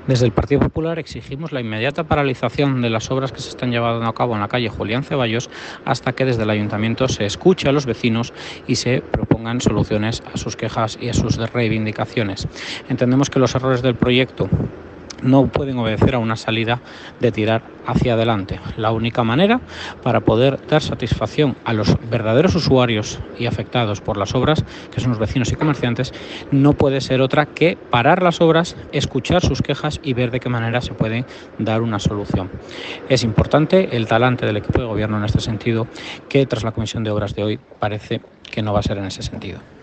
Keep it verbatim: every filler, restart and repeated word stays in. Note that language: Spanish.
Desde el Partido Popular exigimos la inmediata paralización de las obras que se están llevando a cabo en la calle Julián Ceballos hasta que desde el Ayuntamiento se escuche a los vecinos y se propongan soluciones a sus quejas y a sus reivindicaciones. Entendemos que los errores del proyecto no pueden obedecer a una salida de tirar hacia adelante. La única manera para poder dar satisfacción a los verdaderos usuarios y afectados por las obras, que son los vecinos y comerciantes, no puede ser otra que parar las obras, escuchar sus quejas y ver de qué manera se puede dar una solución. Es importante el talante del equipo de gobierno en este sentido, que tras la comisión de obras de hoy parece que no va a ser en ese sentido.